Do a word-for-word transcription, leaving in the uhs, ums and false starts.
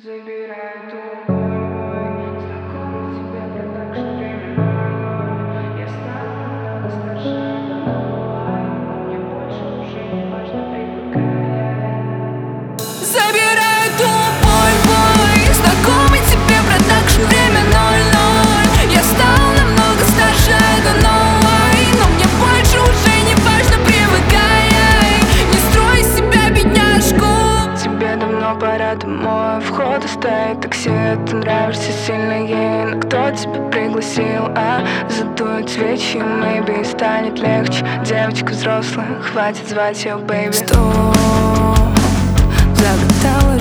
Забирай туман, знакомый тебе продакшн временной. Я стал намного старше, но мне больше уже не важно, привыкай. Забирай тупой бой, знакомый тебе продакшн временной. Я стал намного старше, это новый, но мне больше уже не важно, привыкай. Не строй из себя бедняжку. Тебе давно пора домой. Вход стоит такси, ты нравишься сильно ей. Но кто тебя пригласил, а? Задует свечи, maybe станет легче. Девочка взрослая, хватит звать ее бэйби. Стоп, загадала